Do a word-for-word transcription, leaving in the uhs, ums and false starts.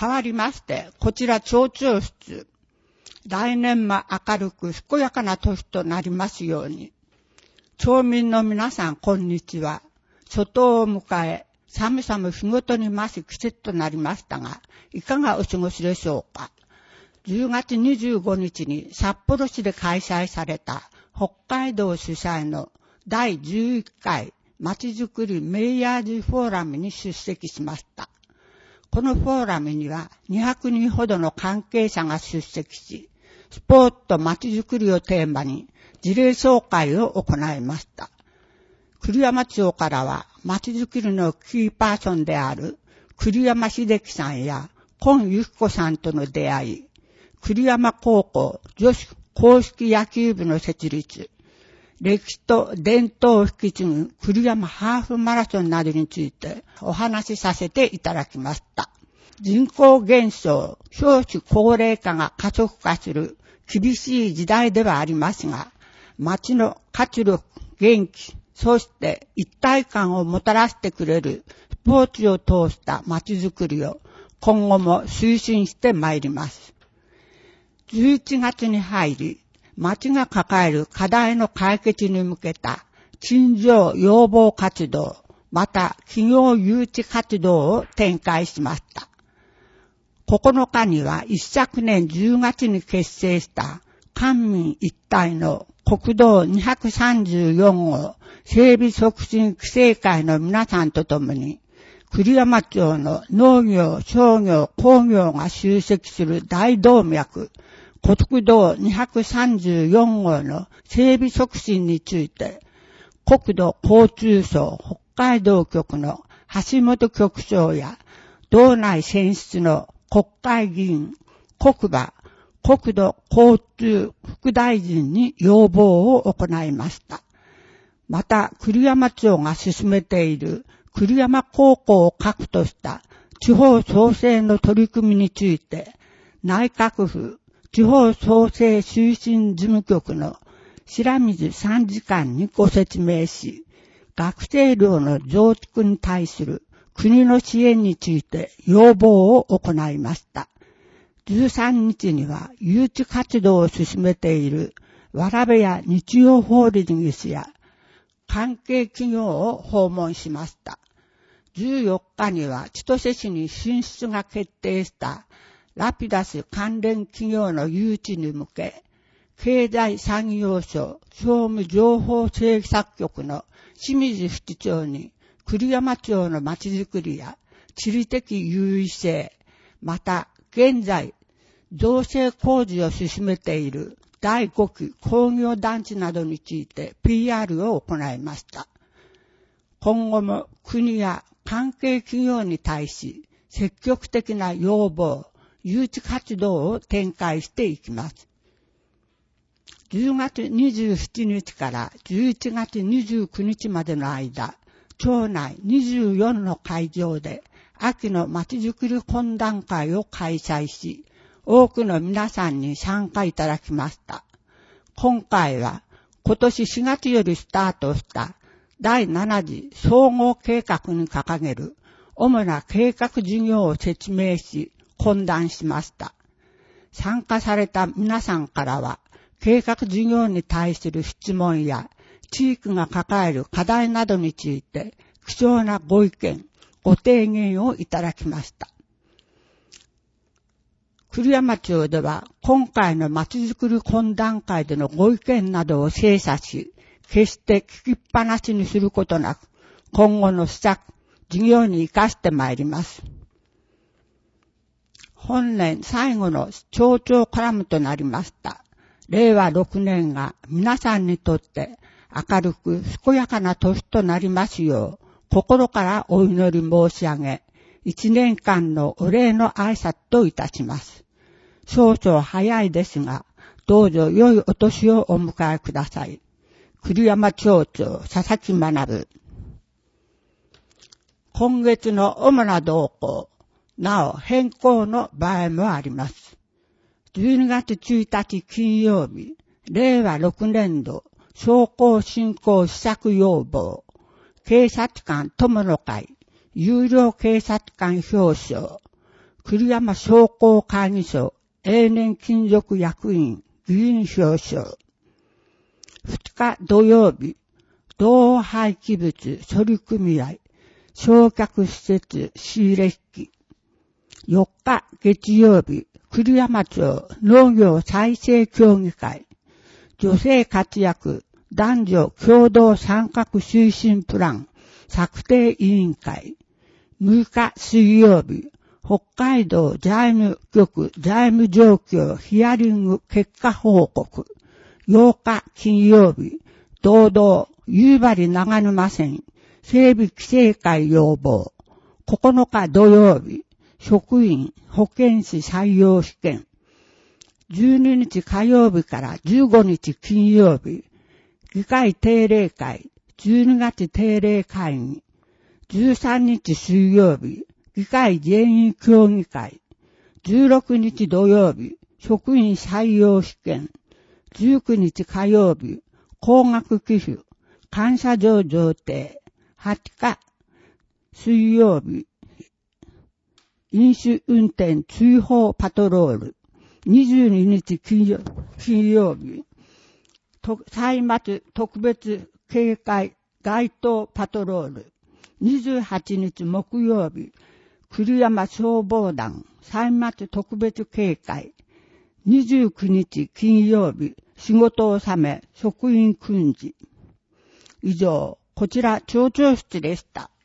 変わりまして、こちら町長室。来年も明るく健やかな年となりますように。町民の皆さん、こんにちは。初冬を迎え、寒さも日ごとに増す季節となりましたが、いかがお過ごしでしょうか。じゅうがつにじゅうごにちに札幌市で開催された北海道主催のだいじゅういっかいまちづくりメイヤーズフォーラムに出席しました。このフォーラムにはにひゃくにんほどの関係者が出席し、スポーツとまちづくりをテーマに事例紹介を行いました。栗山町からはまちづくりのキーパーソンである栗山秀樹さんや今由紀子さんとの出会い、栗山高校女子硬式野球部の設立、歴史と伝統を引き継ぐ栗山ハーフマラソンなどについてお話しさせていただきました。人口減少、少子高齢化が加速化する厳しい時代ではありますが、町の活力、元気、そして一体感をもたらしてくれるスポーツを通した町づくりを今後も推進してまいります。じゅういちがつに入り、町が抱える課題の解決に向けた陳情要望活動、また企業誘致活動を展開しました。ここのかには一昨年じゅうがつに結成した官民一体の国道にひゃくさんじゅうよんごう整備促進規制会の皆さんと共に、栗山町の農業、商業、工業が集積する大動脈、国道にひゃくさんじゅうよんごうの整備促進について、国土交通省北海道局の橋本局長や、道内選出の国会議員、国場、国土交通副大臣に要望を行いました。また、栗山町が進めている栗山高校を核とした地方創生の取り組みについて、内閣府地方創生推進事務局の白水参事官にご説明し、学生寮の増築に対する国の支援について要望を行いました。じゅうさんにちには誘致活動を進めているわらべや日曜ホールディングスや関係企業を訪問しました。じゅうよっかには千歳市に進出が決定したラピダス関連企業の誘致に向け、経済産業省総務情報政策局の清水室長に栗山町のまちづくりや地理的優位性、また現在造成工事を進めているだいごき工業団地などについて ピーアール を行いました。今後も国や関係企業に対し積極的な要望、誘致活動を展開していきます。じゅうがつにじゅうしちにちからじゅういちがつにじゅうくにちまでの間、町内にじゅうよんの会場で秋のまちづくり懇談会を開催し、多くの皆さんに参加いただきました。今回は今年しがつよりスタートしただいなな次総合計画に掲げる主な計画事業を説明し、懇談しました。参加された皆さんからは、計画事業に対する質問や、地域が抱える課題などについて、貴重なご意見、ご提言をいただきました。栗山町では、今回のまちづくり懇談会でのご意見などを精査し、決して聞きっぱなしにすることなく、今後の施策、事業に生かしてまいります。本年最後の町長コラムとなりました。れいわろくねんが皆さんにとって明るく健やかな年となりますよう、心からお祈り申し上げ、一年間のお礼の挨拶といたします。少々早いですが、どうぞ良いお年をお迎えください。栗山町長佐々木学。今月の主な動向、なお変更の場合もあります。じゅうにがつついたち金曜日、れいわろくねんど商工振興施策要望、警察官友の会、有料警察官表彰、 栗山商工会議所永年勤続役員議員表彰。ふつか土曜日、同廃棄物処理組合焼却施設仕入れ引き。よっか月曜日、栗山町農業再生協議会女性活躍男女共同参画推進プラン策定委員会。むいか水曜日、北海道財務局財務状況ヒアリング結果報告。ようか金曜日、道道夕張長沼線整備規制会要望。ここのか土曜日、職員保健師採用試験。じゅうににち火曜日からじゅうごにち金曜日、議会定例会じゅうにがつ定例会議。じゅうさんにち水曜日、議会全員協議会。じゅうろくにち土曜日、職員採用試験。じゅうくにち火曜日、高額寄付、感謝状贈呈。はつか水曜日、飲酒運転追放パトロール。にじゅうににち金曜、金曜日、歳末特別警戒街頭パトロール。にじゅうはちにち木曜日、栗山消防団歳末特別警戒。にじゅうくにち金曜日、仕事納め職員訓示。以上、こちら町長室でした。